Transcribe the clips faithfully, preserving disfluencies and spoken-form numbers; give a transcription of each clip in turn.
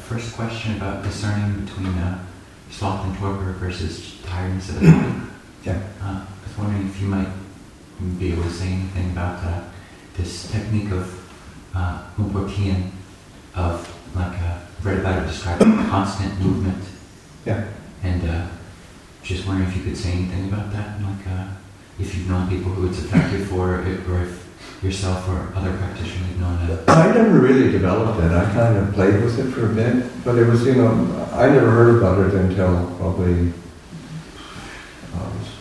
first question about discerning between uh, sloth and torpor versus tiredness of the body. Yeah. Uh, I was wondering if you might be able to say anything about uh, this technique of uh, Mumpotian, of like uh, read about it described constant movement. Yeah. And uh, just wondering if you could say anything about that, like uh, if you've known people who it's effective for, it, or if yourself or other practitioners have known it. I never really developed it. I kind of played with it for a bit, but it was, you know, I never heard about it until probably uh, it was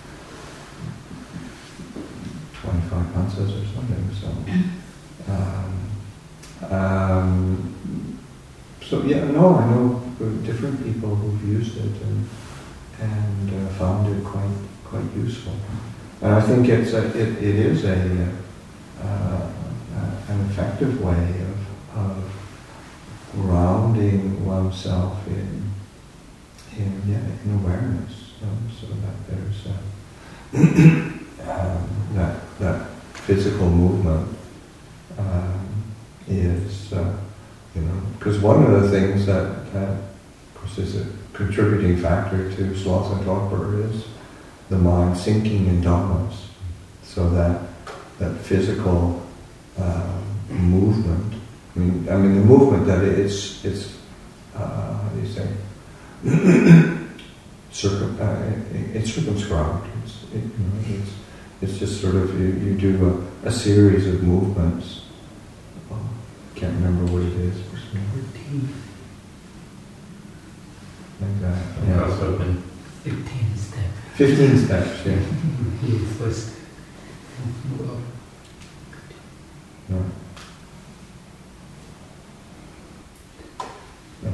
twenty-five months or something. So, um, um, so yeah, no, I know different people who've used it and and uh, found it quite quite useful. And I think it's a, it, it is a uh, uh, an effective way of, of grounding oneself in in yeah in awareness, um, so that there's uh, um, that that physical movement um, is uh, you know, because one of the things that, that of course is a contributing factor to sloth and torpor is the mind sinking in dhammas, so that that physical uh, movement. I mean, I mean the movement that it's it's uh, how do you say circum uh, it, it's circumscribed. It's it, you know, it's it's just sort of you, you do a, a series of movements. Oh, can't remember what it is. Like that. Yeah. Cross open. Fifteen steps. Fifteen steps. Yeah. You first. No. No.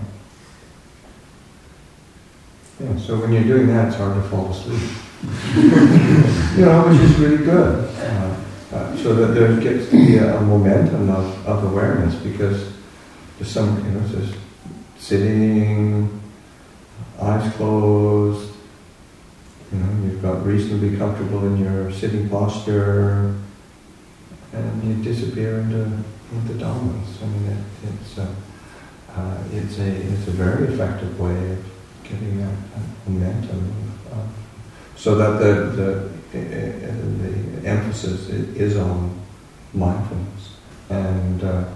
Yeah, so when you're doing that, it's hard to fall asleep. You know, which is really good. Uh, uh, so that there gets to be a, a momentum of, of awareness, because there's some, you know, just sitting, eyes closed, you know, you've got reasonably comfortable in your sitting posture, and you disappear into into dhammas. I mean, it, it's a uh, it's a it's a very effective way of getting a, a momentum, of, of, so that the the the emphasis is on mindfulness, and uh,